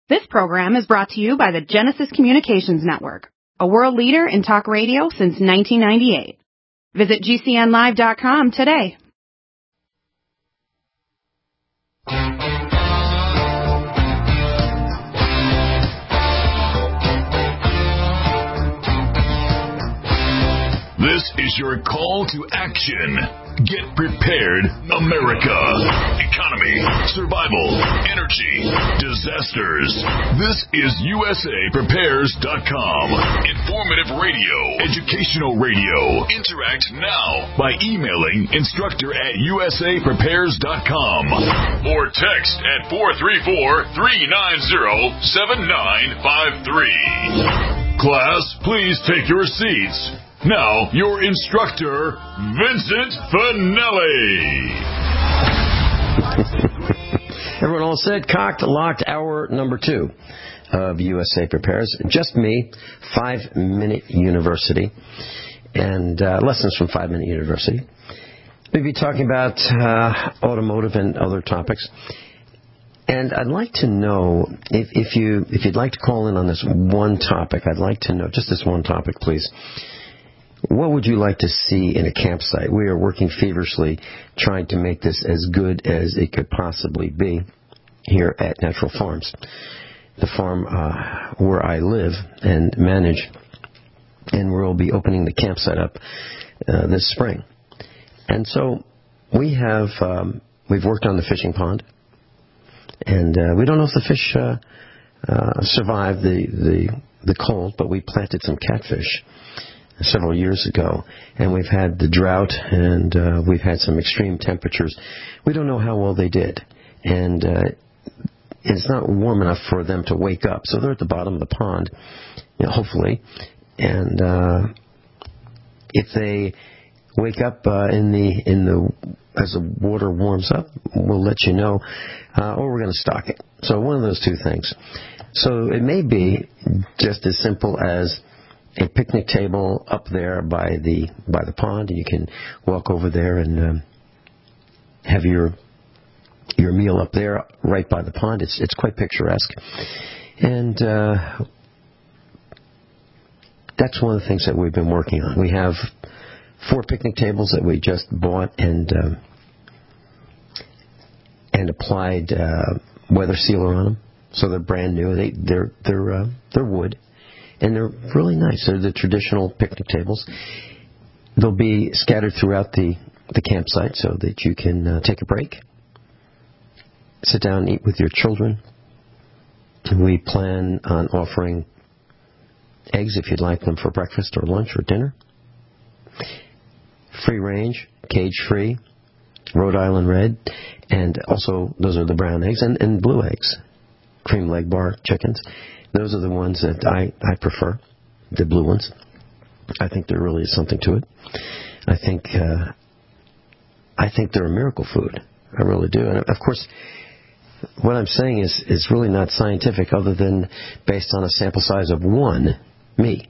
This program is brought to you by the Genesis Communications Network, a world leader in talk radio since 1998. Visit GCNlive.com today. This is your call to action. Get prepared, America. Economy, survival, energy, disasters. This is USAPrepares.com. Informative radio, educational radio. Interact now by emailing instructor@USAPrepares.com or text at 434-390-7953. Class, please take your seats. Now, your instructor, Vincent Finelli. Everyone all set? Cocked, locked, hour number 2 of USA Prepares. Just me, 5-Minute University, and lessons from 5-Minute University. We'll be talking about automotive and other topics. And I'd like to know, if you'd like to call in on this one topic, I'd like to know, just this one topic, please. What would you like to see in a campsite? We are working feverishly trying to make this as good as it could possibly be here at Natural Farms, the farm where I live and manage, and we'll be opening the campsite up this spring. And so we've worked on the fishing pond, and we don't know if the fish survived the cold, but we planted some catfish several years ago, and we've had the drought, and we've had some extreme temperatures. We don't know how well they did, and it's not warm enough for them to wake up, so they're at the bottom of the pond, hopefully, and if they wake up as the water warms up, we'll let you know, or we're going to stock it. So one of those two things. So it may be just as simple as a picnic table up there by the pond, and you can walk over there and have your meal up there right by the pond. It's quite picturesque, and that's one of the things that we've been working on. We have 4 picnic tables that we just bought and applied weather sealer on them, so they're brand new. They're wood. And they're really nice. They're the traditional picnic tables. They'll be scattered throughout the campsite so that you can take a break, sit down and eat with your children. We plan on offering eggs if you'd like them for breakfast or lunch or dinner. Free range, cage-free, Rhode Island red, and also those are the brown eggs, and blue eggs, cream leg bar chickens. Those are the ones that I prefer, the blue ones. I think there really is something to it. I think they're a miracle food. I really do. And of course, what I'm saying is really not scientific, other than based on a sample size of 1, me.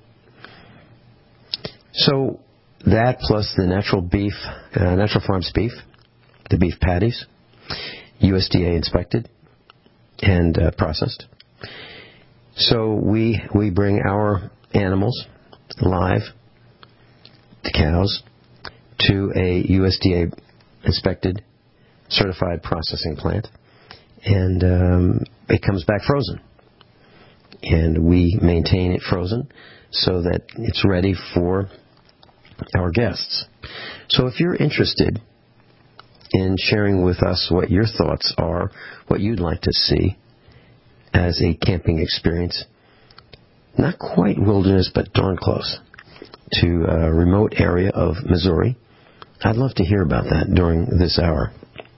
So that plus the Natural Farms beef, the beef patties, USDA inspected and processed. So we bring our animals live, the cows, to a USDA inspected, certified processing plant, and it comes back frozen. And we maintain it frozen so that it's ready for our guests. So if you're interested in sharing with us what your thoughts are, what you'd like to see as a camping experience, not quite wilderness, but darn close, to a remote area of Missouri, I'd love to hear about that during this hour.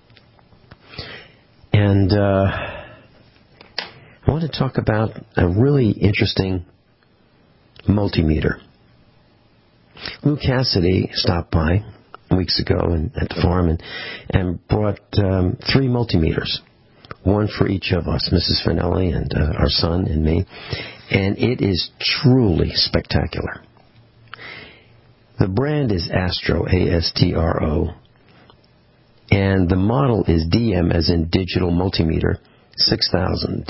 And I want to talk about a really interesting multimeter. Lou Cassidy stopped by weeks ago at the farm and brought 3 multimeters. One for each of us, Mrs. Finelli and our son and me, and it is truly spectacular. The brand is Astro, A-S-T-R-O, and the model is DM, as in digital multimeter, 6000,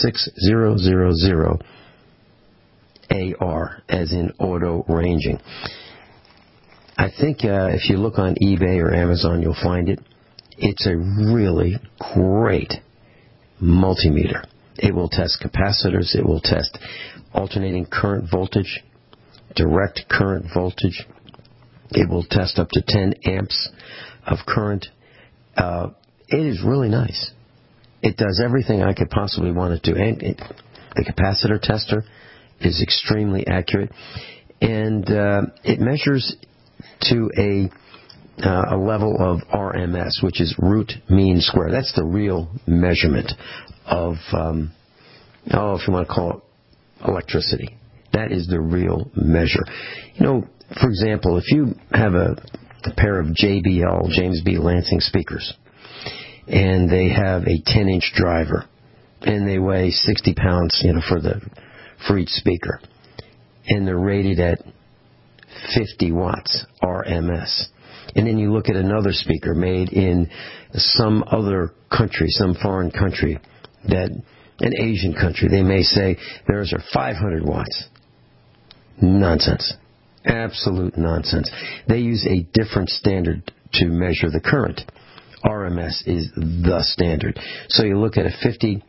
DM6000AR, as in auto ranging. I think if you look on eBay or Amazon, you'll find it. It's a really great multimeter. It will test capacitors. It will test alternating current voltage, direct current voltage. It will test up to 10 amps of current. It is really nice. It does everything I could possibly want it to. And the capacitor tester is extremely accurate. And it measures to a level of RMS, which is root mean square. That's the real measurement of, if you want to call it electricity. That is the real measure. You know, for example, if you have a pair of JBL, James B. Lansing speakers, and they have a 10-inch driver, and they weigh 60 pounds, for each speaker, and they're rated at 50 watts RMS. And then you look at another speaker made in some other country, some foreign country, an Asian country. They may say theirs are 500 watts. Nonsense. Absolute nonsense. They use a different standard to measure the current. RMS is the standard. So you look at a 50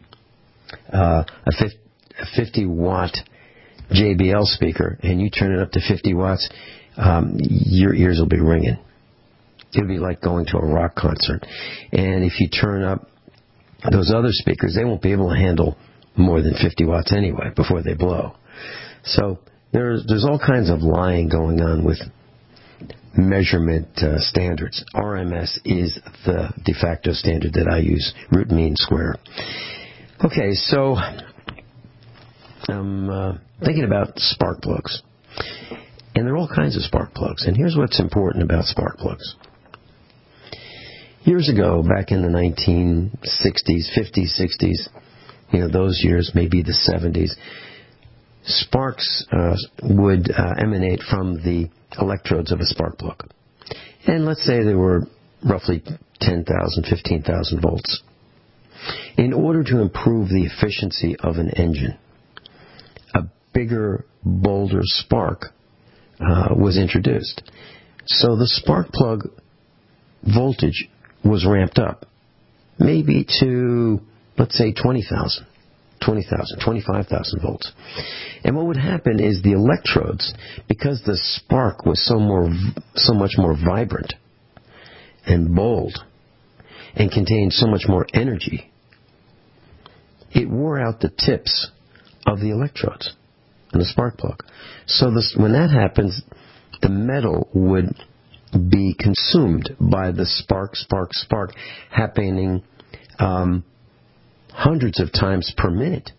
watt JBL speaker, and you turn it up to 50 watts, your ears will be ringing. It'll be like going to a rock concert. And if you turn up those other speakers, they won't be able to handle more than 50 watts anyway before they blow. So there's all kinds of lying going on with measurement standards. RMS is the de facto standard that I use, root mean square. Okay, so I'm thinking about spark plugs. And there are all kinds of spark plugs. And here's what's important about spark plugs. Years ago, back in the 1960s, 50s, 60s, those years, maybe the 70s, sparks would emanate from the electrodes of a spark plug. And let's say they were roughly 10,000, 15,000 volts. In order to improve the efficiency of an engine, a bigger, bolder spark was introduced. So the spark plug voltage was ramped up, maybe to, let's say, 20,000, 25,000 volts. And what would happen is the electrodes, because the spark was so much more vibrant and bold and contained so much more energy, it wore out the tips of the electrodes in the spark plug. So when that happens, the metal would be consumed by the spark happening hundreds of times per minute.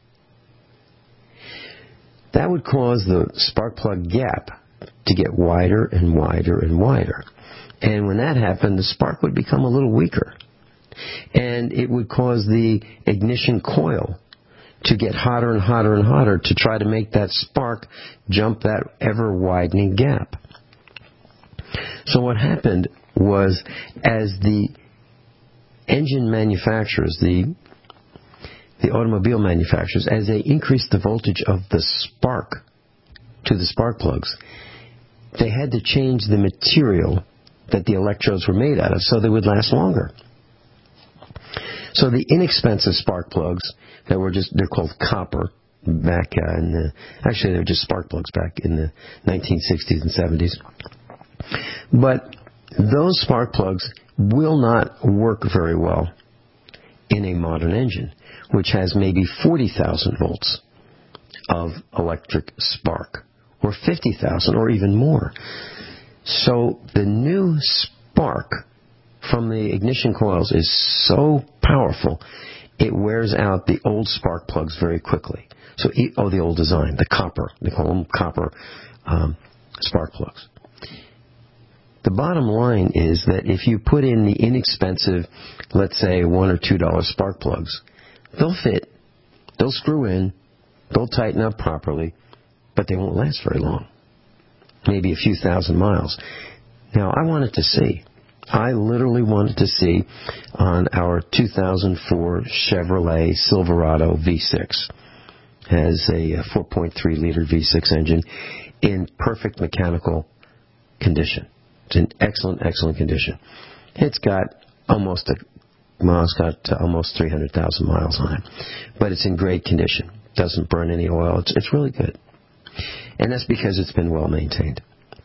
That would cause the spark plug gap to get wider and wider and wider. And when that happened, the spark would become a little weaker. And it would cause the ignition coil to get hotter and hotter and hotter to try to make that spark jump that ever-widening gap. So what happened was, as the engine manufacturers, the automobile manufacturers, as they increased the voltage of the spark to the spark plugs, they had to change the material that the electrodes were made out of so they would last longer. So the inexpensive spark plugs that were they're called copper back actually they're just spark plugs back in the 1960s and 70s. But those spark plugs will not work very well in a modern engine, which has maybe 40,000 volts of electric spark, or 50,000, or even more. So the new spark from the ignition coils is so powerful, it wears out the old spark plugs very quickly. So, the old design, the copper, they call them copper spark plugs. The bottom line is that if you put in the inexpensive, let's say $1 or $2 spark plugs, they'll fit, they'll screw in, they'll tighten up properly, but they won't last very long. Maybe a few thousand miles. Now, I wanted to see I literally wanted to see on our 2004 Chevrolet Silverado V6. Has a 4.3-liter V6 engine in perfect mechanical condition. It's in excellent condition. It's got almost 300,000 miles on it, but it's in great condition. Doesn't burn any oil. It's really good, and that's because it's been well maintained.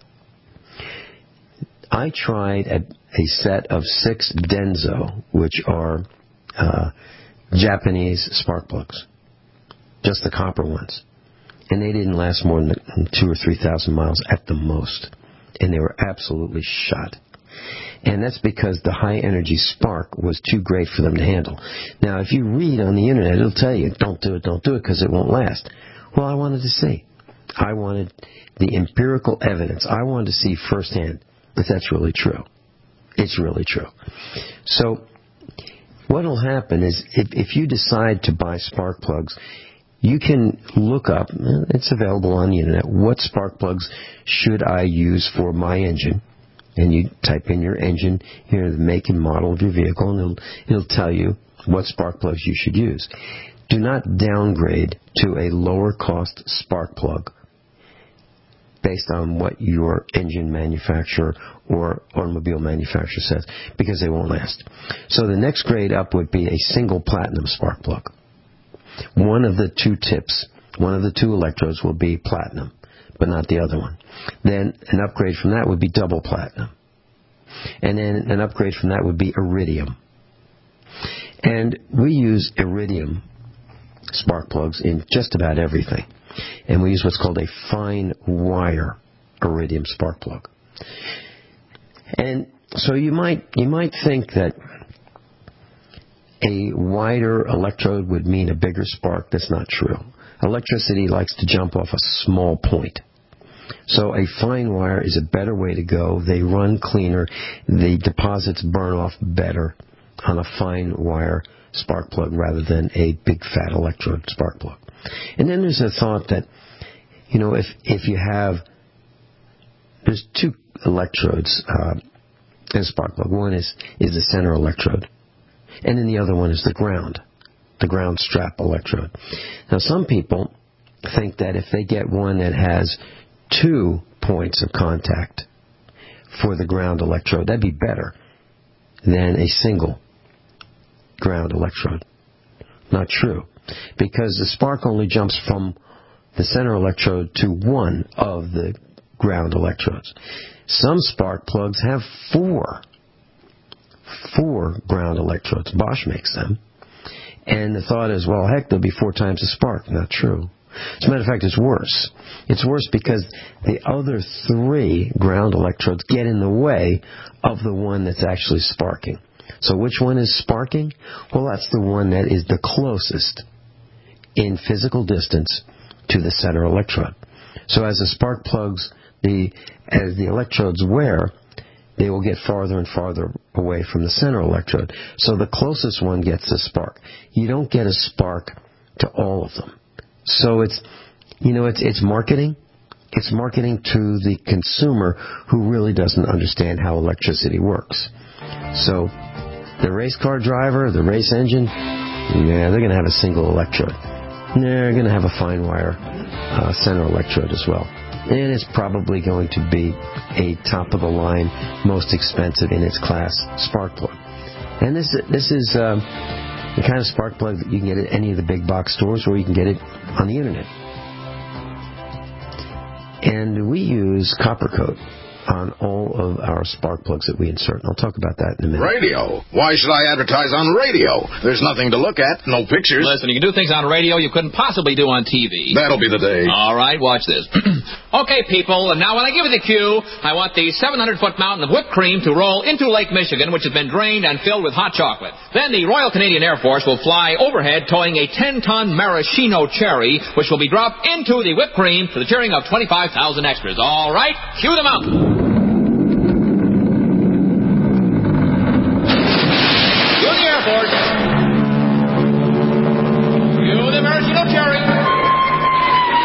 I tried a set of 6 Denso, which are Japanese spark plugs, just the copper ones, and they didn't last more than 2,000 or 3,000 miles at the most, and they were absolutely shot. And that's because the high-energy spark was too great for them to handle. Now, if you read on the Internet, it'll tell you, don't do it, because it won't last. Well, I wanted to see. I wanted the empirical evidence. I wanted to see firsthand if that's really true. It's really true. So what will happen is if you decide to buy spark plugs, you can look up, it's available on the Internet, what spark plugs should I use for my engine? And you type in your engine, here, the make and model of your vehicle, and it'll tell you what spark plugs you should use. Do not downgrade to a lower cost spark plug based on what your engine manufacturer or automobile manufacturer says, because they won't last. So the next grade up would be a single platinum spark plug. One of the 2 tips, one of the 2 electrodes will be platinum, but not the other one. Then an upgrade from that would be double platinum. And then an upgrade from that would be iridium. And we use iridium spark plugs in just about everything. And we use what's called a fine wire iridium spark plug. And so you might think that a wider electrode would mean a bigger spark. That's not true. Electricity likes to jump off a small point. So a fine wire is a better way to go. They run cleaner. The deposits burn off better on a fine wire spark plug rather than a big fat electrode spark plug. And then there's a thought that, if you have, there's 2 electrodes in a spark plug. One is the center electrode, and then the other one is the ground strap electrode. Now, some people think that if they get one that has 2 points of contact for the ground electrode, that'd be better than a single ground electrode. Not true, because the spark only jumps from the center electrode to one of the ground electrodes. Some spark plugs have 4 ground electrodes. Bosch makes them. And the thought is, well, heck, there'll be 4 times the spark. Not true. As a matter of fact, it's worse. It's worse because the other 3 ground electrodes get in the way of the one that's actually sparking. So which one is sparking? Well, that's the one that is the closest in physical distance to the center electrode. So as the spark plugs, as the electrodes wear, they will get farther and farther away from the center electrode. So the closest one gets the spark. You don't get a spark to all of them. So it's marketing. It's marketing to the consumer who really doesn't understand how electricity works. So the race car driver, the race engine, they're going to have a single electrode. They're going to have a fine wire center electrode as well. And it's probably going to be a top-of-the-line, most expensive in its class spark plug. And this is the kind of spark plug that you can get at any of the big box stores, or you can get it on the Internet. And we use copper coat on all of our spark plugs that we insert. And I'll talk about that in a minute. Radio? Why should I advertise on radio? There's nothing to look at, no pictures. Listen, you can do things on radio you couldn't possibly do on TV. That'll be the day. All right, watch this. Okay, people, and now when I give you the cue, I want the 700-foot mountain of whipped cream to roll into Lake Michigan, which has been drained and filled with hot chocolate. Then the Royal Canadian Air Force will fly overhead towing a 10-ton maraschino cherry, which will be dropped into the whipped cream to the cheering of 25,000 extras. All right, cue the mountain.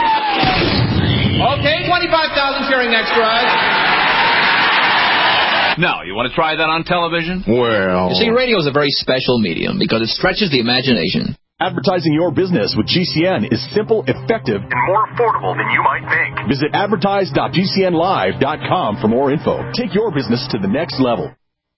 Okay, 25,000 cheering extras. Now, you want to try that on television? Well... You see, radio is a very special medium because it stretches the imagination. Advertising your business with GCN is simple, effective, and more affordable than you might think. Visit advertise.gcnlive.com for more info. Take your business to the next level.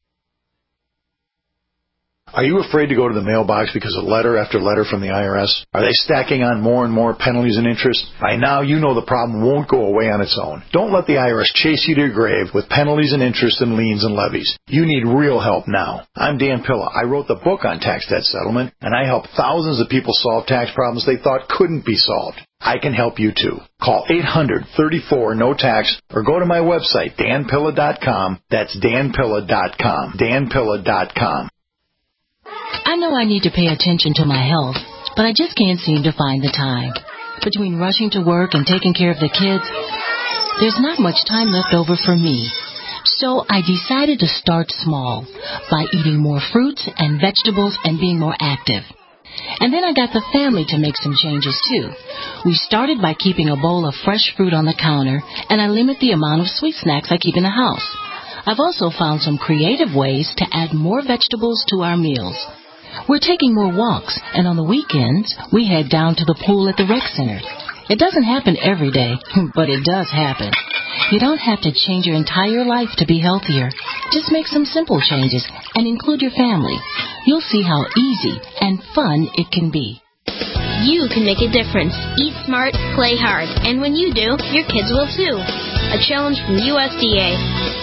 Are you afraid to go to the mailbox because of letter after letter from the IRS? Are they stacking on more and more penalties and interest? By now, you know the problem won't go away on its own. Don't let the IRS chase you to your grave with penalties and interest and liens and levies. You need real help now. I'm Dan Pilla. I wrote the book on tax debt settlement, and I help thousands of people solve tax problems they thought couldn't be solved. I can help you too. Call 800-34-NO-TAX or go to my website, danpilla.com. That's danpilla.com. danpilla.com. I know I need to pay attention to my health, but I just can't seem to find the time. Between rushing to work and taking care of the kids, there's not much time left over for me. So I decided to start small by eating more fruits and vegetables and being more active. And then I got the family to make some changes too. We started by keeping a bowl of fresh fruit on the counter, and I limit the amount of sweet snacks I keep in the house. I've also found some creative ways to add more vegetables to our meals. We're taking more walks, and on the weekends, we head down to the pool at the rec center. It doesn't happen every day, but it does happen. You don't have to change your entire life to be healthier. Just make some simple changes and include your family. You'll see how easy and fun it can be. You can make a difference. Eat smart, play hard, and when you do, your kids will too. A challenge from USDA.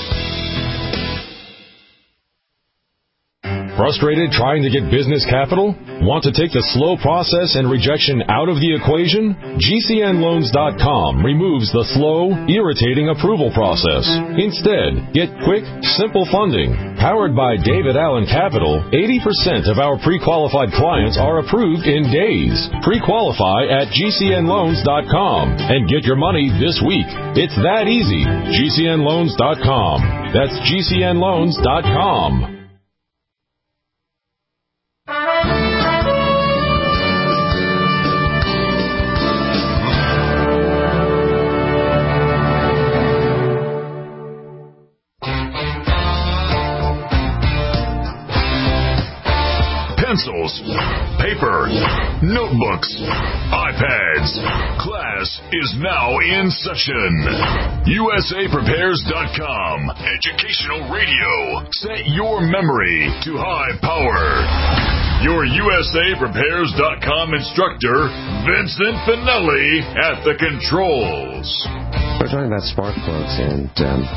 Frustrated trying to get business capital? Want to take the slow process and rejection out of the equation? GCNloans.com removes the slow, irritating approval process. Instead, get quick, simple funding. Powered by David Allen Capital, 80% of our pre-qualified clients are approved in days. Pre-qualify at GCNloans.com and get your money this week. It's that easy. GCNloans.com. That's GCNloans.com. Pencils, paper, notebooks, iPads. Class is now in session. USAPrepares.com. Educational radio. Set your memory to high power. Your USAPrepares.com instructor, Vincent Finelli, at the controls. We're talking about spark plugs, and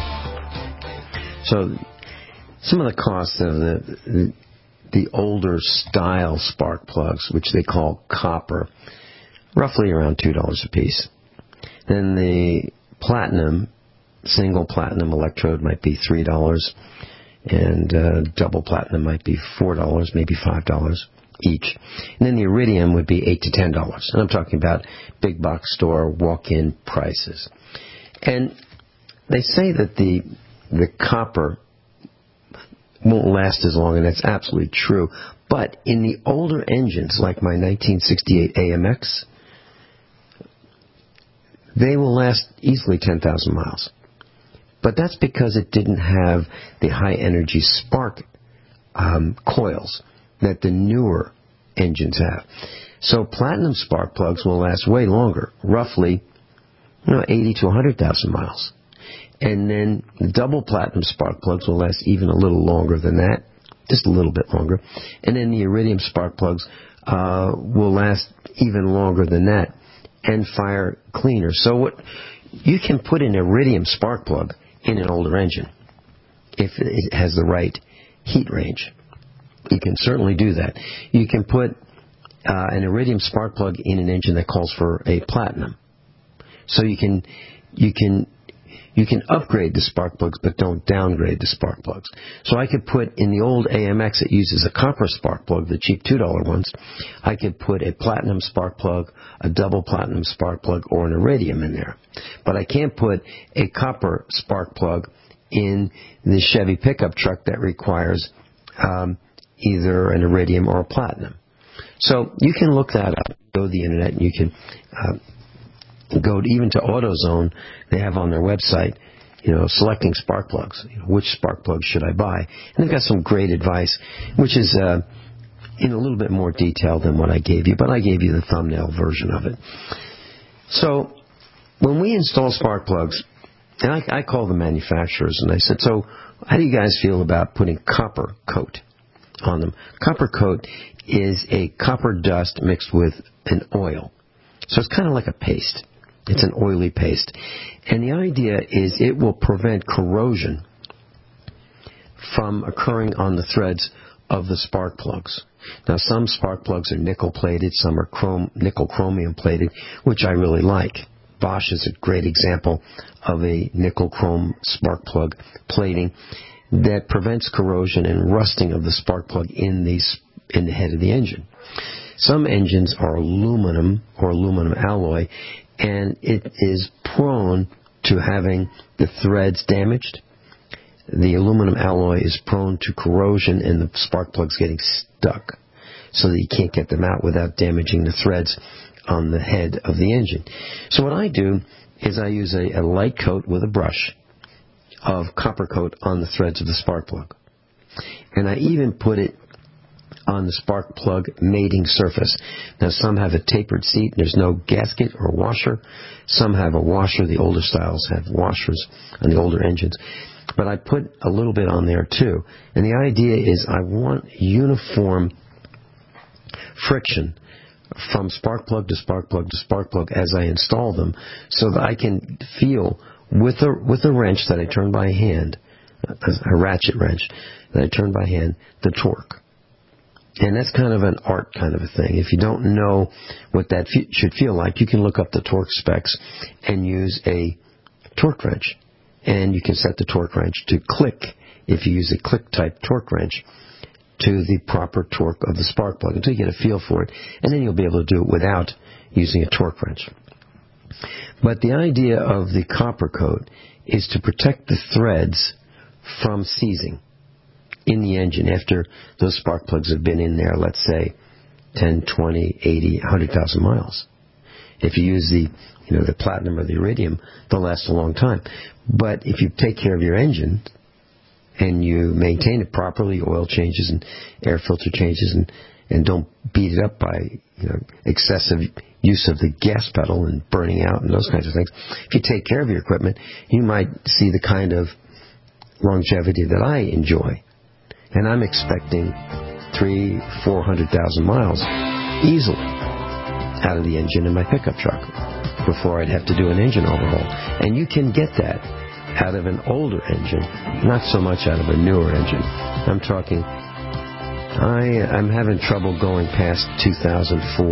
so some of the costs of the older style spark plugs, which they call copper, roughly around $2 a piece. Then the platinum, single platinum electrode might be $3, and double platinum might be $4, maybe $5 each. And then the iridium would be $8 to $10. And I'm talking about big box store walk-in prices. And they say that the copper won't last as long, and that's absolutely true. But in the older engines, like my 1968 AMX, they will last easily 10,000 miles. But that's because it didn't have the high-energy spark coils that the newer engines have. So platinum spark plugs will last way longer, roughly 80 to 100,000 miles. And then the double platinum spark plugs will last even a little longer than that, just a little bit longer. And then the iridium spark plugs will last even longer than that and fire cleaner. So what you can put an iridium spark plug in an older engine if it has the right heat range. You can certainly do that. You can put an iridium spark plug in an engine that calls for a platinum. So you can upgrade the spark plugs, but don't downgrade the spark plugs. So I could put in the old AMX that uses a copper spark plug, the cheap $2 ones, I could put a platinum spark plug, a double platinum spark plug, or an iridium in there. But I can't put a copper spark plug in the Chevy pickup truck that requires either an iridium or a platinum. So you can look that up. Go to the internet and you can go even to AutoZone. They have on their website selecting spark plugs. Which spark plugs should I buy? And they've got some great advice, which is in a little bit more detail than what I gave you, but I gave you the thumbnail version of it. So when we install spark plugs, and I call the manufacturers, and I said, so how do you guys feel about putting copper coat on them? Copper coat is a copper dust mixed with an oil. So it's kind of like a paste. It's an oily paste. And the idea is it will prevent corrosion from occurring on the threads of the spark plugs. Now, some spark plugs are nickel-plated, some are nickel-chromium-plated, which I really like. Bosch is a great example of a nickel-chrome spark plug plating that prevents corrosion and rusting of the spark plug in the head of the engine. Some engines are aluminum or aluminum alloy, and it is prone to having the threads damaged. The aluminum alloy is prone to corrosion and the spark plugs getting stuck so that you can't get them out without damaging the threads on the head of the engine. So what I do is I use a light coat with a brush of copper coat on the threads of the spark plug. And I even put it on the spark plug mating surface. Now, some have a tapered seat. There's no gasket or washer. Some have a washer. The older styles have washers on the older engines. But I put a little bit on there, too. And the idea is I want uniform friction from spark plug to spark plug to spark plug as I install them, so that I can feel with a wrench that I turn by hand, a ratchet wrench that I turn by hand, the torque. And that's kind of an art kind of a thing. If you don't know what that should feel like, you can look up the torque specs and use a torque wrench. And you can set the torque wrench to click, if you use a click-type torque wrench, to the proper torque of the spark plug until you get a feel for it. And then you'll be able to do it without using a torque wrench. But the idea of the copper coat is to protect the threads from seizing in the engine after those spark plugs have been in there, let's say, 10, 20, 80, 100,000 miles. If you use the platinum or the iridium, they'll last a long time. But if you take care of your engine and you maintain it properly, oil changes and air filter changes, and don't beat it up by excessive use of the gas pedal and burning out and those kinds of things, if you take care of your equipment, you might see the kind of longevity that I enjoy. And I'm expecting 300,000-400,000 miles easily out of the engine in my pickup truck before I'd have to do an engine overhaul. And you can get that out of an older engine, not so much out of a newer engine. I'm talking, I'm having trouble going past 2004,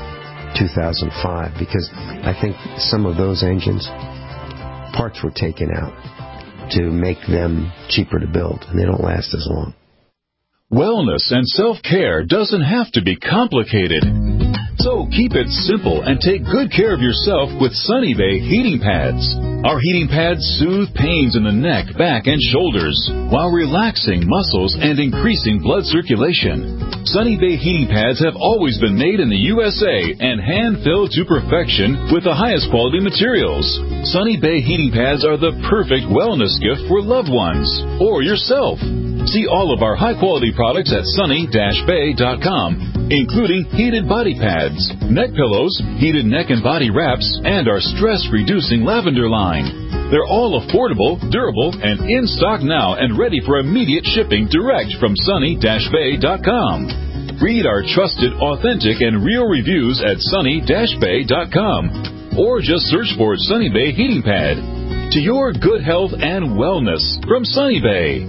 2005, because I think some of those engines, parts were taken out to make them cheaper to build, and they don't last as long. Wellness and self-care doesn't have to be complicated. So keep it simple and take good care of yourself with Sunny Bay heating pads. Our heating pads soothe pains in the neck, back, and shoulders while relaxing muscles and increasing blood circulation. Sunny Bay heating pads have always been made in the USA and hand-filled to perfection with the highest quality materials. Sunny Bay heating pads are the perfect wellness gift for loved ones or yourself. See all of our high-quality products at sunny-bay.com, including heated body pads, neck pillows, heated neck and body wraps, and our stress-reducing lavender line. They're all affordable, durable, and in stock now and ready for immediate shipping direct from sunny-bay.com. Read our trusted, authentic, and real reviews at sunny-bay.com, or just search for Sunny Bay Heating Pad. To your good health and wellness from Sunny Bay.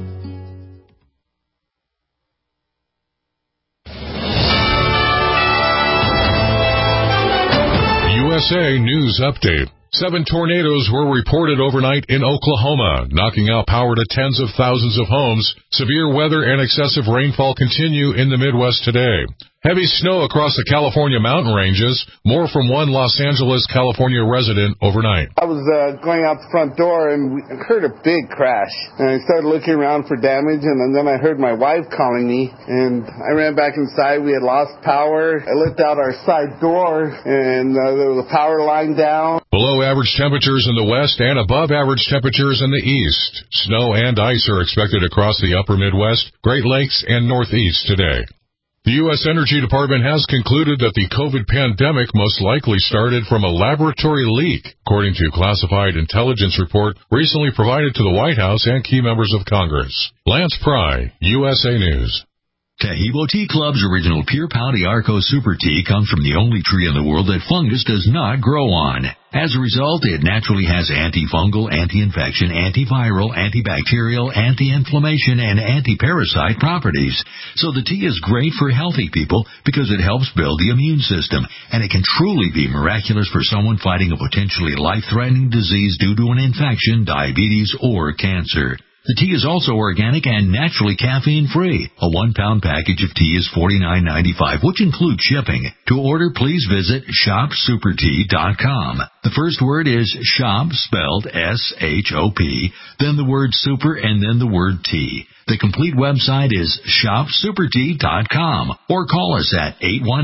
USA News Update. 7 tornadoes were reported overnight in Oklahoma, knocking out power to tens of thousands of homes. Severe weather and excessive rainfall continue in the Midwest today. Heavy snow across the California mountain ranges. More from one Los Angeles, California resident overnight. I was going out the front door and we heard a big crash. And I started looking around for damage, and then I heard my wife calling me. And I ran back inside. We had lost power. I looked out our side door, and there was a power line down. Below average temperatures in the west and above average temperatures in the east. Snow and ice are expected across the upper Midwest, Great Lakes, and Northeast today. The U.S. Energy Department has concluded that the COVID pandemic most likely started from a laboratory leak, according to classified intelligence report recently provided to the White House and key members of Congress. Lance Pry, USA News. Tahibo Tea Club's original Pure Pau Arco Super Tea comes from the only tree in the world that fungus does not grow on. As a result, it naturally has antifungal, anti-infection, antiviral, antibacterial, anti-inflammation, and anti-parasite properties. So the tea is great for healthy people because it helps build the immune system, and it can truly be miraculous for someone fighting a potentially life-threatening disease due to an infection, diabetes, or cancer. The tea is also organic and naturally caffeine-free. A 1-pound package of tea is $49.95, which includes shipping. To order, please visit shopsupertea.com. The first word is shop, spelled S-H-O-P, then the word super, and then the word tea. The complete website is shopsupertea.com, or call us at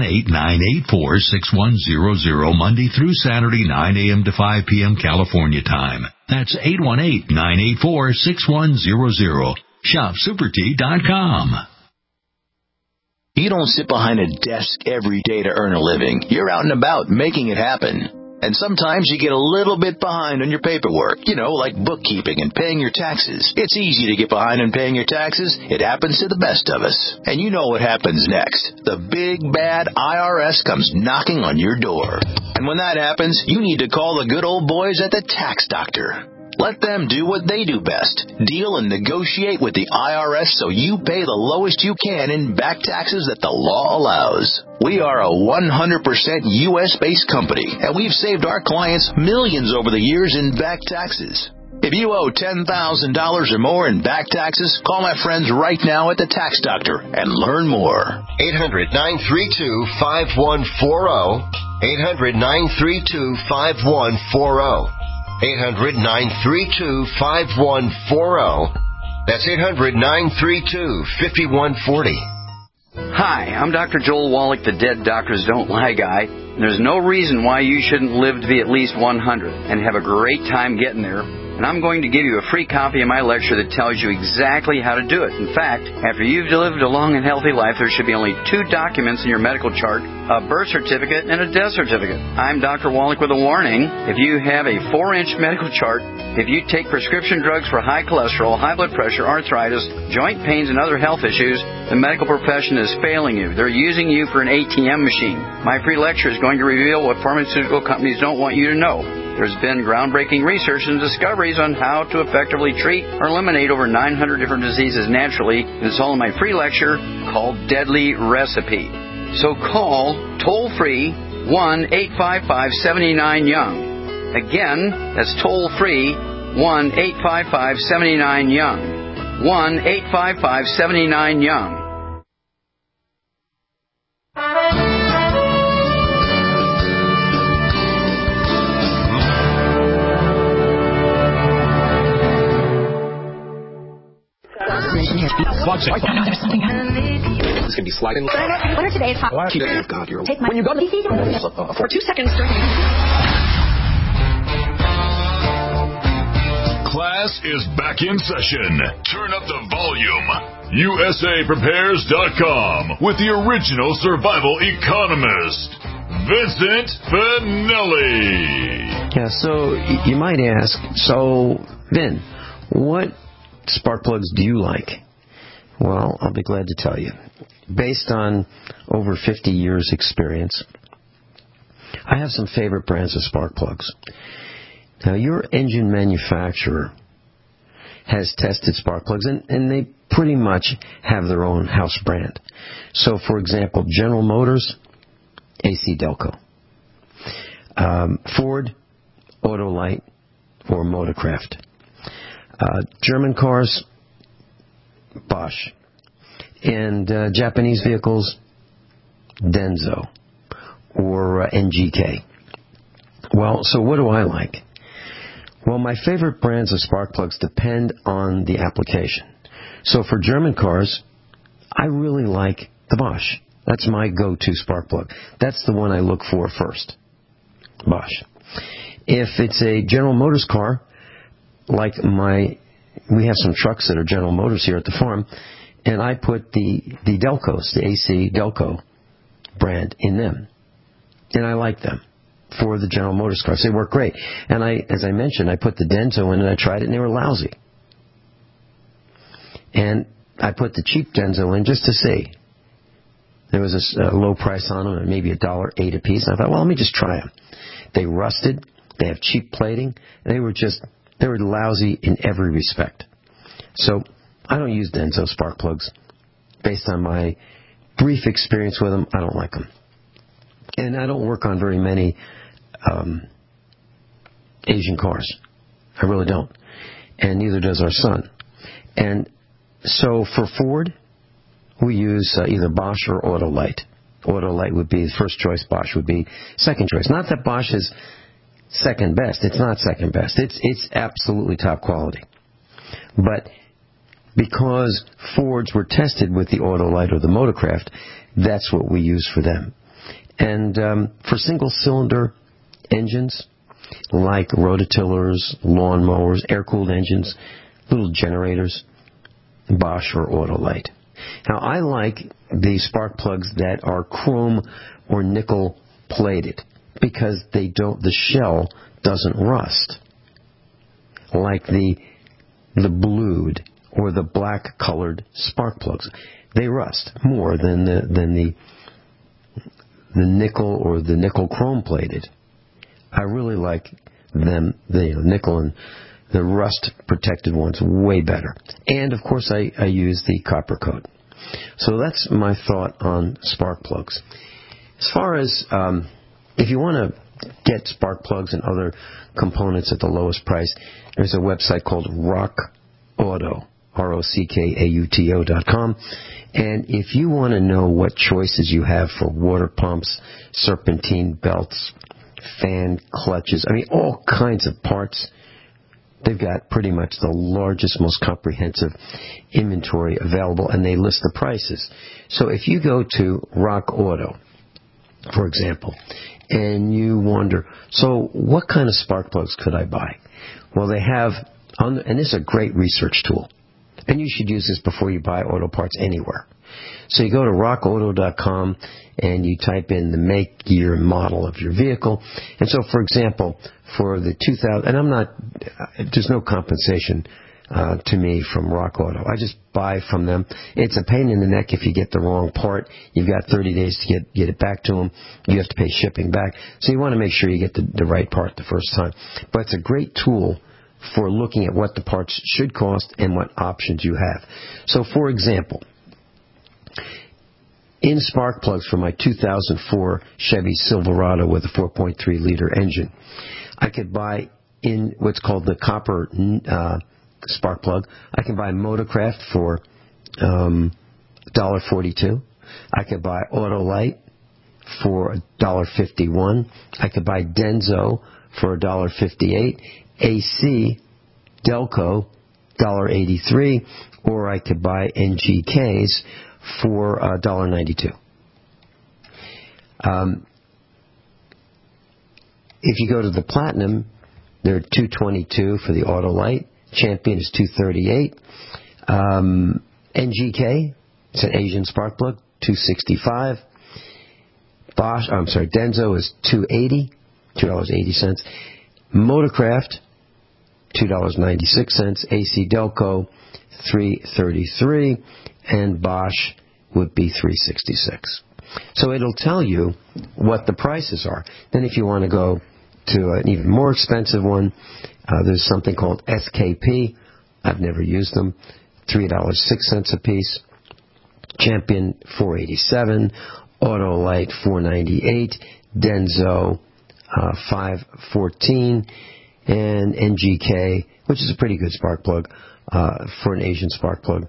818-984-6100 Monday through Saturday, 9 a.m. to 5 p.m. California time. That's 818-984-6100. shopsupertea.com. You don't sit behind a desk every day to earn a living. You're out and about making it happen. And sometimes you get a little bit behind on your paperwork, like bookkeeping and paying your taxes. It's easy to get behind on paying your taxes. It happens to the best of us. And you know what happens next. The big, bad IRS comes knocking on your door. And when that happens, you need to call the good old boys at the Tax Doctor. Let them do what they do best. Deal and negotiate with the IRS so you pay the lowest you can in back taxes that the law allows. We are a 100% U.S.-based company, and we've saved our clients millions over the years in back taxes. If you owe $10,000 or more in back taxes, call my friends right now at the Tax Doctor and learn more. 800-932-5140. 800-932-5140. 800-932-5140. That's 800-932-5140. Hi, I'm Dr. Joel Wallach, the Dead Doctors Don't Lie guy. There's no reason why you shouldn't live to be at least 100 and have a great time getting there. And I'm going to give you a free copy of my lecture that tells you exactly how to do it. In fact, after you've lived a long and healthy life, there should be only 2 documents in your medical chart, a birth certificate and a death certificate. I'm Dr. Wallach with a warning. If you have a 4-inch medical chart, if you take prescription drugs for high cholesterol, high blood pressure, arthritis, joint pains, and other health issues, the medical profession is failing you. They're using you for an ATM machine. My free lecture is going to reveal what pharmaceutical companies don't want you to know. There's been groundbreaking research and discoveries on how to effectively treat or eliminate over 900 different diseases naturally. It's all in my free lecture called Deadly Recipe. So call toll-free 1-855-79-YOUNG. Again, that's toll-free 1-855-79-YOUNG. 1-855-79-YOUNG. There's something happening. It's going to be sliding. What are today's hot? Take my... When you go to the for 2 seconds. Class is back in session. Turn up the volume. USAPrepares.com with the original survival economist, Vincent Finelli. Yeah, so you might ask, so Vin, what spark plugs do you like? Well, I'll be glad to tell you. Based on over 50 years experience, I have some favorite brands of spark plugs. Now, your engine manufacturer has tested spark plugs, and they pretty much have their own house brand. So, for example, General Motors, AC Delco. Ford, Autolite, or Motorcraft. German cars, Bosch. And Japanese vehicles, Denso, or NGK. Well, so what do I like? Well, my favorite brands of spark plugs depend on the application. So for German cars, I really like the Bosch. That's my go-to spark plug. That's the one I look for first. Bosch. If it's a General Motors car, like we have some trucks that are General Motors here at the farm, and I put the Delcos, the AC Delco brand in them. And I like them for the General Motors cars. They work great. And as I mentioned, I put the Denso in and I tried it and they were lousy. And I put the cheap Denso in just to see. There was a low price on them, maybe $1.08 a piece. And I thought, well, let me just try them. They rusted. They have cheap plating. They were lousy in every respect. So I don't use Denso spark plugs. Based on my brief experience with them, I don't like them. And I don't work on very many Asian cars. I really don't. And neither does our son. And so for Ford, we use either Bosch or Autolite. Autolite would be the first choice. Bosch would be second choice. Not that Bosch is second best. It's not second best. It's absolutely top quality. But because Fords were tested with the Autolite or the Motorcraft, that's what we use for them. And for single-cylinder engines, like rototillers, lawnmowers, air-cooled engines, little generators, Bosch or Autolite. Now, I like the spark plugs that are chrome or nickel plated because the shell doesn't rust like the blued or the black colored spark plugs. They rust more than the nickel or the nickel chrome plated. I really like them, the nickel and the rust protected ones way better. And of course I use the copper coat. So that's my thought on spark plugs. As far as if you want to get spark plugs and other components at the lowest price, there's a website called Rock Auto, ROCKAUTO.com. And if you want to know what choices you have for water pumps, serpentine belts, fan clutches, all kinds of parts, they've got pretty much the largest, most comprehensive inventory available, and they list the prices. So if you go to Rock Auto, for example, and you wonder, so what kind of spark plugs could I buy? Well, they have, and this is a great research tool. And you should use this before you buy auto parts anywhere. So you go to rockauto.com and you type in the make, year, and model of your vehicle. And so, for example, for the 2000, and there's no compensation to me from Rock Auto. I just buy from them. It's a pain in the neck if you get the wrong part. You've got 30 days to get it back to them. You have to pay shipping back. So you want to make sure you get the right part the first time. But it's a great tool for looking at what the parts should cost and what options you have. So, for example, in spark plugs for my 2004 Chevy Silverado with a 4.3-liter engine, I could buy in what's called the copper spark plug. I can buy Motorcraft for $1.42. I could buy Autolite for $1.51. I could buy Denso for $1.58. AC Delco $1.83, or I could buy NGKs for $1.92. If you go to the Platinum, they're $2.22 for the Autolite. Champion is $2.38. NGK, it's an Asian spark plug, $2.65. Denso is $2.80. Motorcraft, $2.96. AC Delco, $3.33. And Bosch would be $3.66. So it'll tell you what the prices are. Then if you want to go to an even more expensive one, there's something called SKP. I've never used them. $3.06 a piece. Champion, $4.87. Autolite, $4.98. Denso, $5.14. and NGK, which is a pretty good spark plug for an Asian spark plug,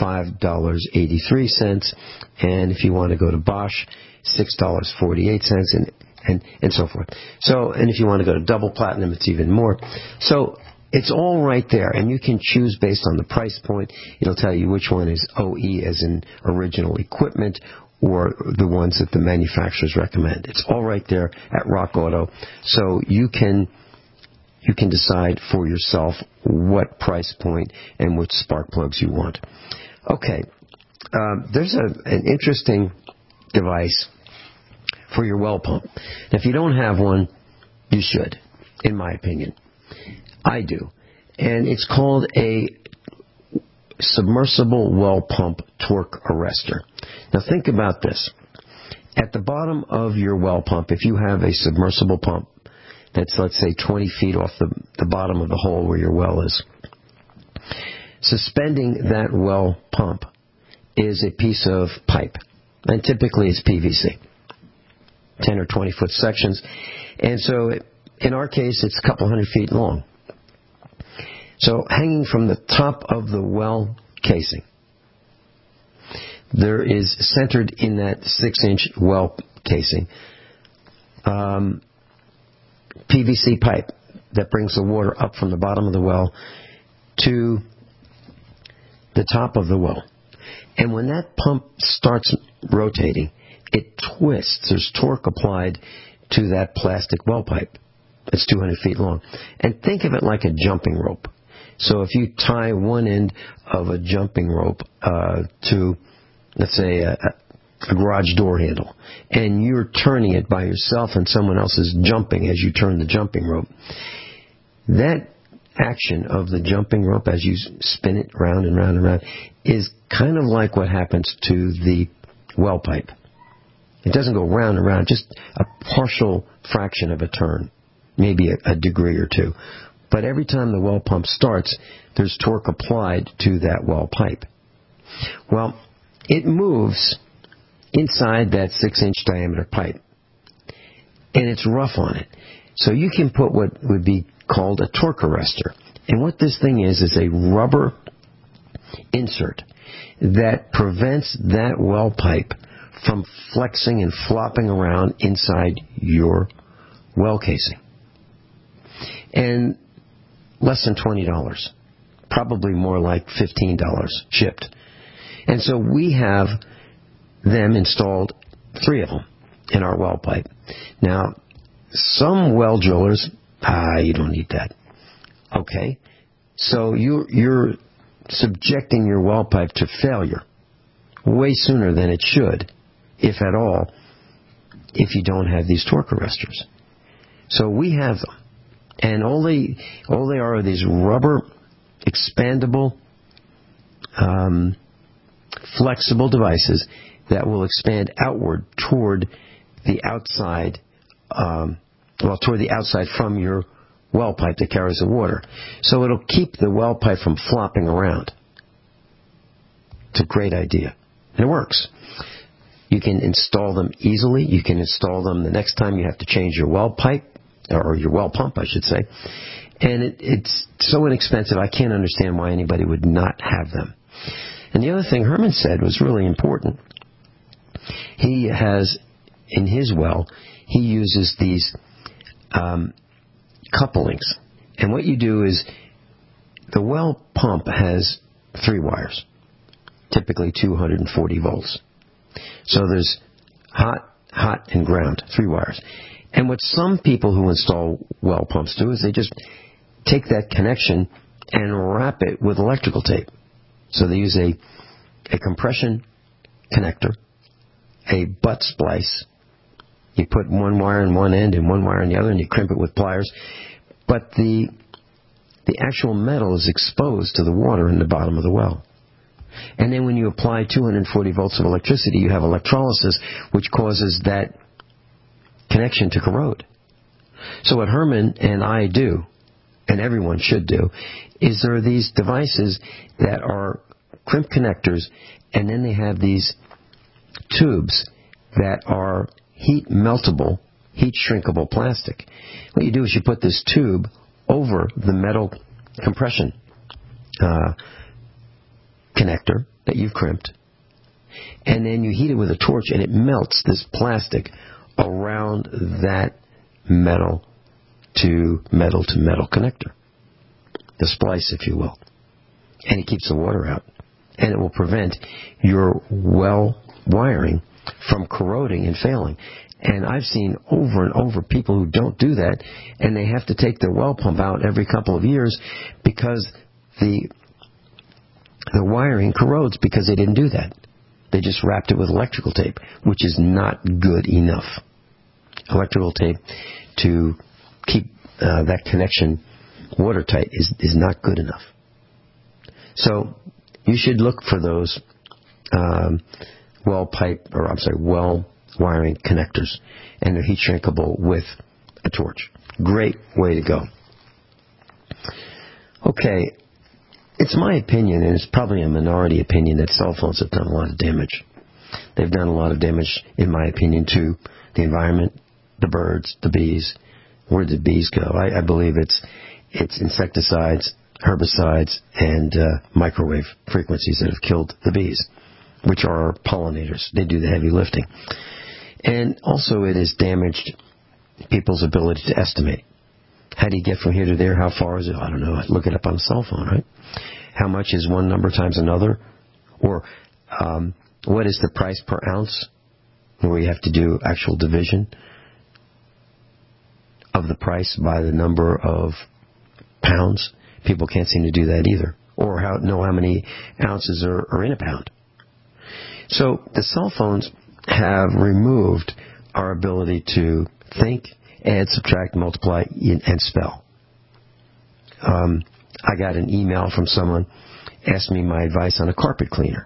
$5.83, and if you want to go to Bosch, $6.48, and so forth. So, and if you want to go to double platinum, it's even more. So it's all right there, and you can choose based on the price point. It'll tell you which one is OE, as in original equipment, or the ones that the manufacturers recommend. It's all right there at Rock Auto, so you can decide for yourself what price point and which spark plugs you want. Okay, there's an interesting device for your well pump. Now, if you don't have one, you should, in my opinion. I do. And it's called a submersible well pump torque arrestor. Now, think about this. At the bottom of your well pump, if you have a submersible pump that's, let's say, 20 feet off the bottom of the hole where your well is, suspending that well pump is a piece of pipe. And typically it's PVC. 10 or 20 foot sections. And so in our case, it's a couple hundred feet long. So hanging from the top of the well casing, there is centered in that 6-inch well casing PVC pipe that brings the water up from the bottom of the well to the top of the well. And when that pump starts rotating, it twists. There's torque applied to that plastic well pipe. It's 200 feet long. And think of it like a jumping rope. So if you tie one end of a jumping rope to, let's say, a garage door handle, and you're turning it by yourself and someone else is jumping as you turn the jumping rope, that action of the jumping rope as you spin it round and round and round is kind of like what happens to the well pipe. It doesn't go round and round, just a partial fraction of a turn, maybe a degree or two. But every time the well pump starts, there's torque applied to that well pipe. Well, it moves inside that 6-inch diameter pipe, and it's rough on it. So you can put what would be called a torque arrestor. And what this thing is a rubber insert that prevents that well pipe from flexing and flopping around inside your well casing. And less than $20, probably more like $15 shipped. And so we have them installed, 3 of them, in our well pipe. Now, some well drillers, you don't need that. Okay, so you're subjecting your well pipe to failure way sooner than it should, if at all, if you don't have these torque arrestors. So we have them. And all they are these rubber, expandable, flexible devices that will expand outward toward the outside, toward the outside from your well pipe that carries the water. So it'll keep the well pipe from flopping around. It's a great idea. And it works. You can install them easily. You can install them the next time you have to change your well pipe, or your well pump, I should say. And it's so inexpensive, I can't understand why anybody would not have them. And the other thing Herman said was really important. He has, in his well, he uses these couplings. And what you do is, the well pump has 3 wires, typically 240 volts. So there's hot, and ground, 3 wires. And what some people who install well pumps do is they just take that connection and wrap it with electrical tape. So they use a compression connector, a butt splice. You put one wire in one end and one wire in the other, and you crimp it with pliers. But the actual metal is exposed to the water in the bottom of the well. And then when you apply 240 volts of electricity, you have electrolysis, which causes that connection to corrode. So what Herman and I do, and everyone should do, is there are these devices that are crimp connectors, and then they have these tubes that are heat meltable, heat shrinkable plastic. What you do is you put this tube over the metal compression connector that you've crimped, and then you heat it with a torch, and it melts this plastic around that metal to metal connector, the splice, if you will. And it keeps the water out. And it will prevent your well wiring from corroding and failing. And I've seen over and over people who don't do that, and they have to take their well pump out every couple of years because the wiring corrodes because they didn't do that. They just wrapped it with electrical tape, which is not good enough. Electrical tape to keep that connection watertight is not good enough. So you should look for those well wiring connectors, and they're heat shrinkable with a torch. Great way to go. Okay, it's my opinion, and it's probably a minority opinion, that cell phones have done a lot of damage. They've done a lot of damage, in my opinion, to the environment, the birds, the bees. Where did the bees go? I believe it's insecticides, herbicides, and microwave frequencies that have killed the bees, which are pollinators. They do the heavy lifting. And also it has damaged people's ability to estimate. How do you get from here to there? How far is it? I don't know. Look it up on a cell phone, right? How much is one number times another? Or what is the price per ounce? Where you have to do actual division of the price by the number of pounds. People can't seem to do that either. Or know how many ounces are in a pound. So the cell phones have removed our ability to think, add, subtract, multiply, and spell. I got an email from someone asking me my advice on a carpet cleaner.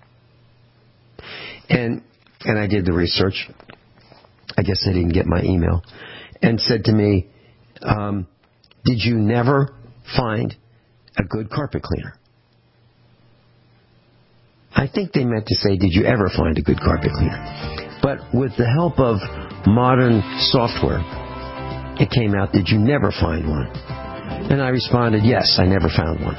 And I did the research. I guess they didn't get my email. And said to me, did you never find a good carpet cleaner? I think they meant to say, did you ever find a good carpet cleaner? But with the help of modern software, it came out, did you never find one? And I responded, yes, I never found one.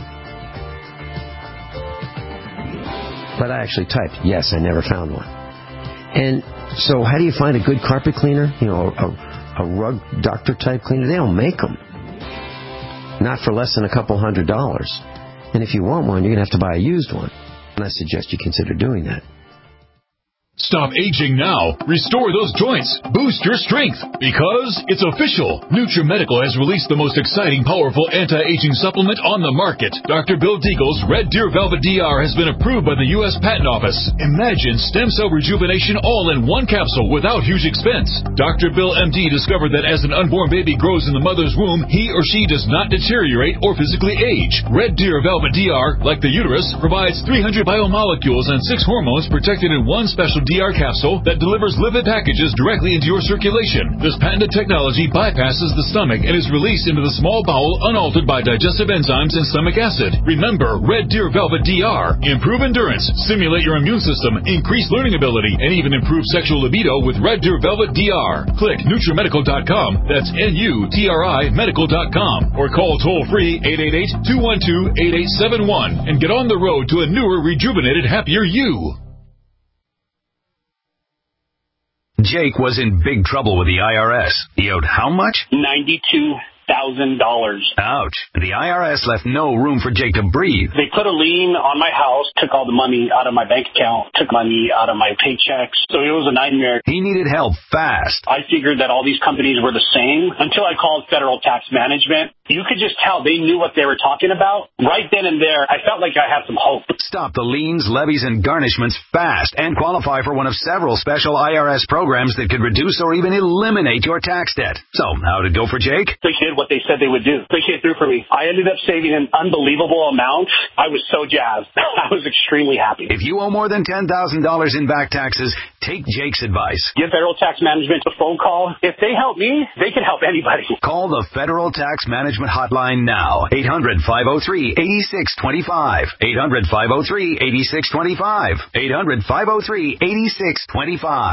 But I actually typed, yes, I never found one. And so how do you find a good carpet cleaner? You know, a rug doctor type cleaner? They don't make them. Not for less than a couple $100. And if you want one, you're going to have to buy a used one. And I suggest you consider doing that. Stop aging now. Restore those joints. Boost your strength. Because it's official. NutriMedical has released the most exciting, powerful anti-aging supplement on the market. Dr. Bill Deagle's Red Deer Velvet DR has been approved by the U.S. Patent Office. Imagine stem cell rejuvenation all in one capsule without huge expense. Dr. Bill MD discovered that as an unborn baby grows in the mother's womb, he or she does not deteriorate or physically age. Red Deer Velvet DR, like the uterus, provides 300 biomolecules and 6 hormones protected in one special DR capsule that delivers lipid packages directly into your circulation. This patented technology bypasses the stomach and is released into the small bowel unaltered by digestive enzymes and stomach acid. Remember, Red Deer Velvet DR. Improve endurance, stimulate your immune system, increase learning ability, and even improve sexual libido with Red Deer Velvet DR. Click NutriMedical.com, that's NUTRI Medical.com, or call toll-free 888-212-8871 and get on the road to a newer, rejuvenated, happier you. Jake was in big trouble with the IRS. He owed how much? $92,000. Ouch. The IRS left no room for Jake to breathe. They put a lien on my house, took all the money out of my bank account, took money out of my paychecks. So it was a nightmare. He needed help fast. I figured that all these companies were the same until I called Federal Tax Management. You could just tell they knew what they were talking about. Right then and there, I felt like I had some hope. Stop the liens, levies, and garnishments fast and qualify for one of several special IRS programs that could reduce or even eliminate your tax debt. So, how did it go for Jake? They did what they said they would do. They came through for me. I ended up saving an unbelievable amount. I was so jazzed. I was extremely happy. If you owe more than $10,000 in back taxes, take Jake's advice. Give Federal Tax Management a phone call. If they help me, they can help anybody. Call the Federal Tax Management hotline now. 800-503-8625. 800-503-8625. 800-503-8625.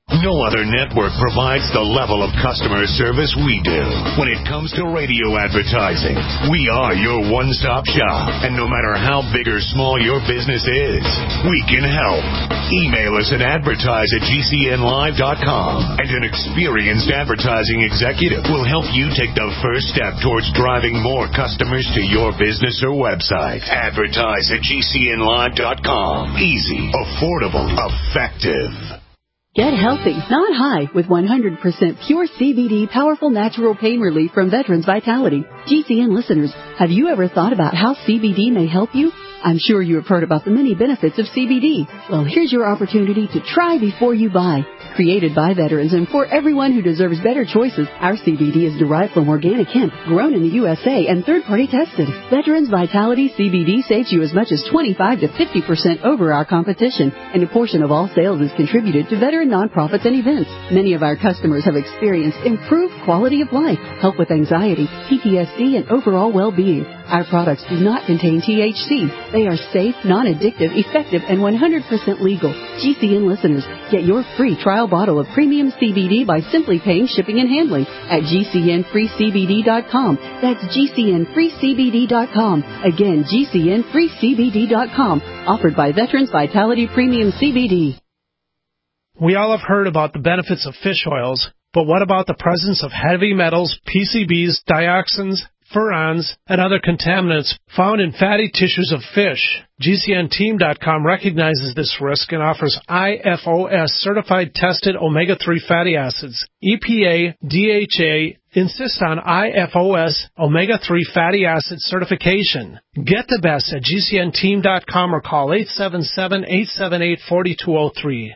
No other network provides the level of customer service we do. When it comes to radio advertising, we are your one-stop shop. And no matter how big or small your business is, we can help. Email us at advertise@gcnlive.com, and an experienced advertising executive will help you take the first step towards driving more customers to your business or website. Advertise at gcnlive.com. Easy, affordable, effective. Get healthy, not high, with 100% pure CBD powerful natural pain relief from Veterans Vitality. GCN listeners, have you ever thought about how CBD may help you? I'm sure you have heard about the many benefits of CBD. Well, here's your opportunity to try before you buy. Created by veterans and for everyone who deserves better choices, our CBD is derived from organic hemp, grown in the USA and third-party tested. Veterans Vitality CBD saves you as much as 25 to 50% over our competition, and a portion of all sales is contributed to veteran nonprofits and events. Many of our customers have experienced improved quality of life, help with anxiety, PTSD, and overall well-being. Our products do not contain THC. They are safe, non-addictive, effective, and 100% legal. GCN listeners, get your free trial bottle of premium CBD by simply paying shipping and handling at GCNFreeCBD.com. That's GCNFreeCBD.com. Again, GCNFreeCBD.com. Offered by Veterans Vitality Premium CBD. We all have heard about the benefits of fish oils, but what about the presence of heavy metals, PCBs, dioxins, furans, and other contaminants found in fatty tissues of fish? GCNteam.com recognizes this risk and offers IFOS certified tested omega-3 fatty acids. EPA, DHA insist on IFOS omega-3 fatty acid certification. Get the best at GCNteam.com or call 877-878-4203.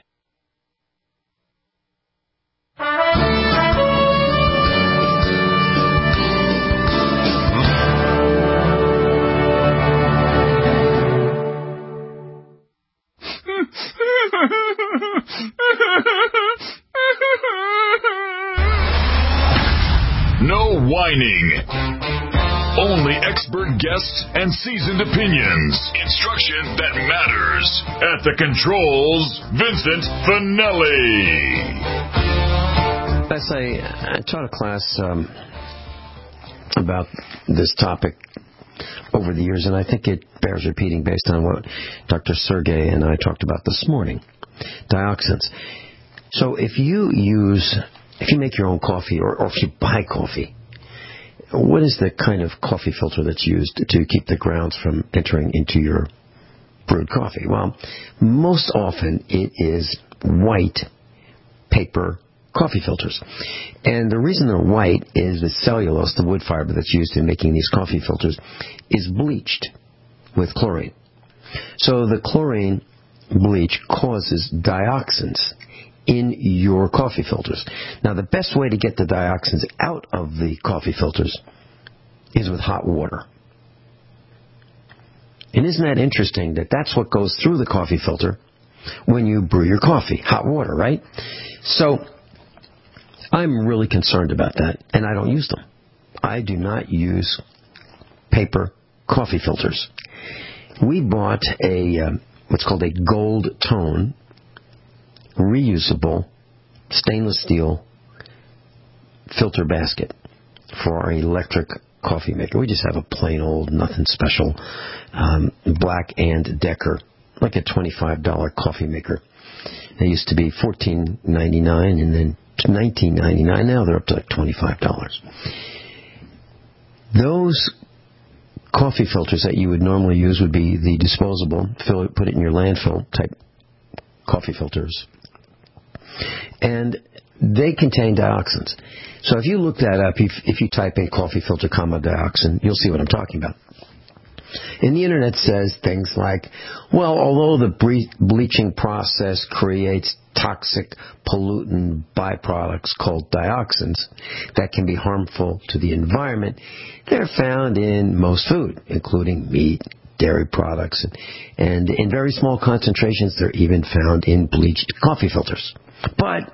No whining. Only expert guests and seasoned opinions. Instruction that matters. At the controls, Vincent Finelli. As I taught a class about this topic over the years, and I think it bears repeating based on what Dr. Sergey and I talked about this morning. Dioxins. So if you make your own coffee or if you buy coffee, what is the kind of coffee filter that's used to keep the grounds from entering into your brewed coffee? Well, most often it is white paper coffee filters. And the reason they're white is the cellulose, the wood fiber that's used in making these coffee filters, is bleached with chlorine. So the chlorine bleach causes dioxins in your coffee filters. Now, the best way to get the dioxins out of the coffee filters is with hot water. And isn't that interesting that that's what goes through the coffee filter when you brew your coffee? Hot water, right? So I'm really concerned about that, and I don't use them. I do not use paper coffee filters. We bought what's called a Gold Tone reusable stainless steel filter basket for our electric coffee maker. We just have a plain old, nothing special, Black & Decker, like a $25 coffee maker. They used to be $14.99 and then $19.99. Now they're up to like $25. Those coffee filters that you would normally use would be the disposable, put it in your landfill type coffee filters. And they contain dioxins. So if you look that up, if you type in coffee filter, dioxin, you'll see what I'm talking about. And the internet says things like, well, although the bleaching process creates toxic pollutant byproducts called dioxins that can be harmful to the environment, they're found in most food, including meat, dairy products, and in very small concentrations, they're even found in bleached coffee filters. But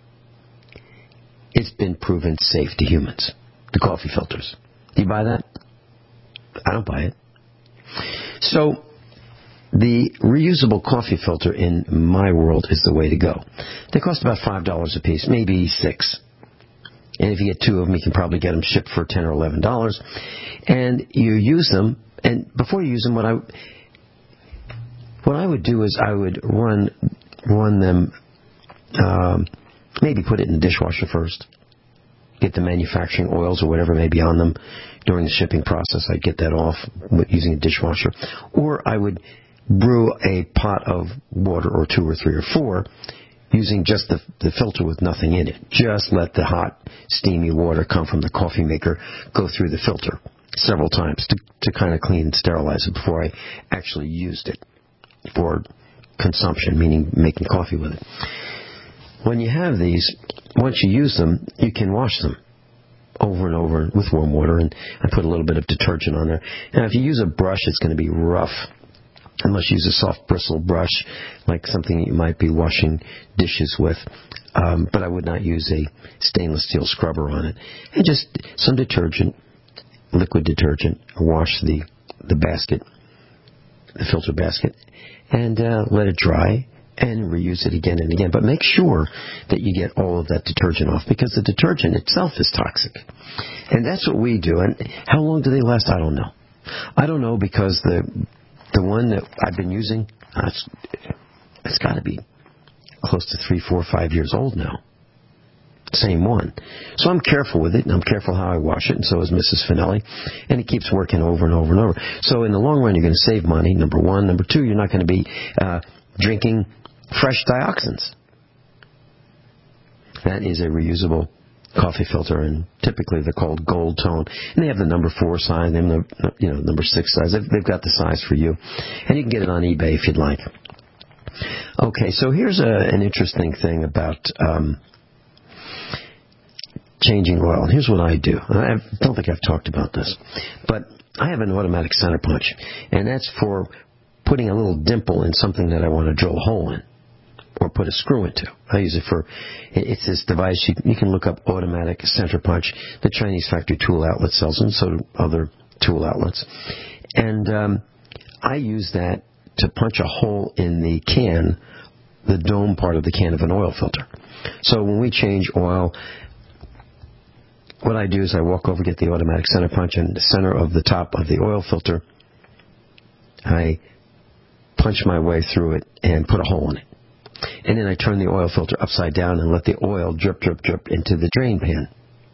it's been proven safe to humans, the coffee filters. Do you buy that? I don't buy it. So the reusable coffee filter in my world is the way to go. They cost about $5 a piece, maybe $6. And if you get two of them, you can probably get them shipped for $10 or $11. And you use them, and before you use them, what I would do is I would run them, maybe put it in the dishwasher first. Get the manufacturing oils or whatever may be on them during the shipping process. I'd get that off using a dishwasher. Or I would brew a pot of water, or 2 or 3 or 4, using just the filter with nothing in it. Just let the hot, steamy water come from the coffee maker go through the filter several times to kind of clean and sterilize it before I actually used it for consumption, meaning making coffee with it. When you have these, once you use them, you can wash them over and over with warm water, and I put a little bit of detergent on there. Now, if you use a brush, it's going to be rough, unless you use a soft bristle brush, like something that you might be washing dishes with. But I would not use a stainless steel scrubber on it. And just some detergent, liquid detergent, wash the basket, the filter basket, and let it dry, and reuse it again and again. But make sure that you get all of that detergent off, because the detergent itself is toxic. And that's what we do. And how long do they last? I don't know. I don't know, because the one that I've been using, it's got to be close to 3, 4, 5 years old now. Same one. So I'm careful with it, and I'm careful how I wash it, and so is Mrs. Finelli. And it keeps working over and over and over. So in the long run, you're going to save money, number one. Number two, you're not going to be drinking fresh dioxins. That is a reusable coffee filter, and typically they're called Gold Tone. And they have the number 4 size, they have the number 6 size. They've got the size for you. And you can get it on eBay if you'd like. Okay, so here's an interesting thing about changing oil. Here's what I do. I don't think I've talked about this, but I have an automatic center punch, and that's for putting a little dimple in something that I want to drill a hole in or put a screw into. I use it it's this device. You can look up automatic center punch. The Chinese factory tool outlet sells them, so do other tool outlets. And I use that to punch a hole in the can, the dome part of the can of an oil filter. So when we change oil, what I do is I walk over, get the automatic center punch, and in the center of the top of the oil filter, I punch my way through it and put a hole in it. And then I turn the oil filter upside down and let the oil drip, drip, drip into the drain pan.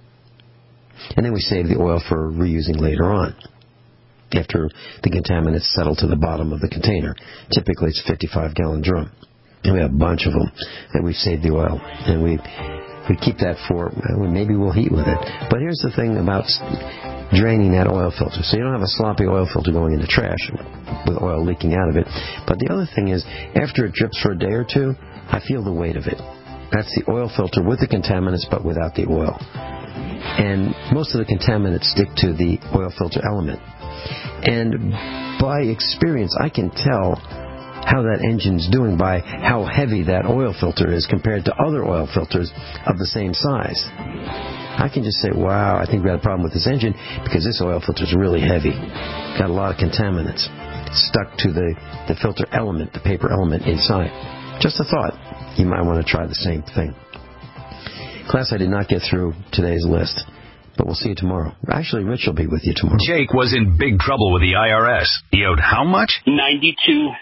And then we save the oil for reusing later on, after the contaminants settle to the bottom of the container. Typically it's a 55-gallon drum. And we have a bunch of them that we've saved the oil. And we keep that for, maybe we'll heat with it. But here's the thing about draining that oil filter. So you don't have a sloppy oil filter going in the trash with oil leaking out of it. But the other thing is, after it drips for a day or two, I feel the weight of it. That's the oil filter with the contaminants, but without the oil. And most of the contaminants stick to the oil filter element. And by experience, I can tell how that engine's doing by how heavy that oil filter is compared to other oil filters of the same size. I can just say, wow, I think we got a problem with this engine because this oil filter is really heavy. Got a lot of contaminants stuck to the filter element, the paper element inside. Just a thought. You might want to try the same thing. Class, I did not get through today's list, but we'll see you tomorrow. Actually, Rich will be with you tomorrow. Jake was in big trouble with the IRS. He owed how much? $92,000.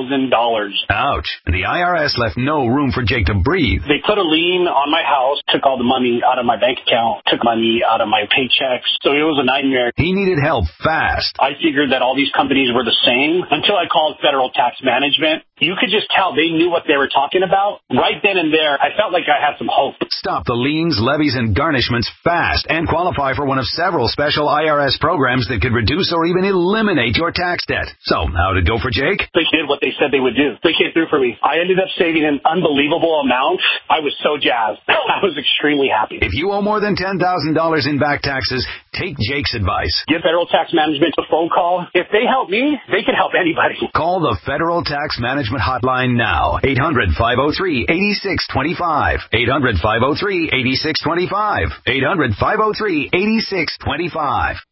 Ouch. The IRS left no room for Jake to breathe. They put a lien on my house, took all the money out of my bank account, took money out of my paychecks. So it was a nightmare. He needed help fast. I figured that all these companies were the same until I called Federal Tax Management. You could just tell they knew what they were talking about. Right then and there, I felt like I had some hope. Stop the liens, levies, and garnishments fast and qualify for one of several special IRS programs that could reduce or even eliminate your tax debt. So, how'd it go for Jake? They did what they said they would do. They came through for me. I ended up saving an unbelievable amount. I was so jazzed. I was extremely happy. If you owe more than $10,000 in back taxes, take Jake's advice. Give Federal Tax Management a phone call. If they help me, they can help anybody. Call the Federal Tax Management hotline now. 800-503-8625. 800-503-8625. 800-503-8625.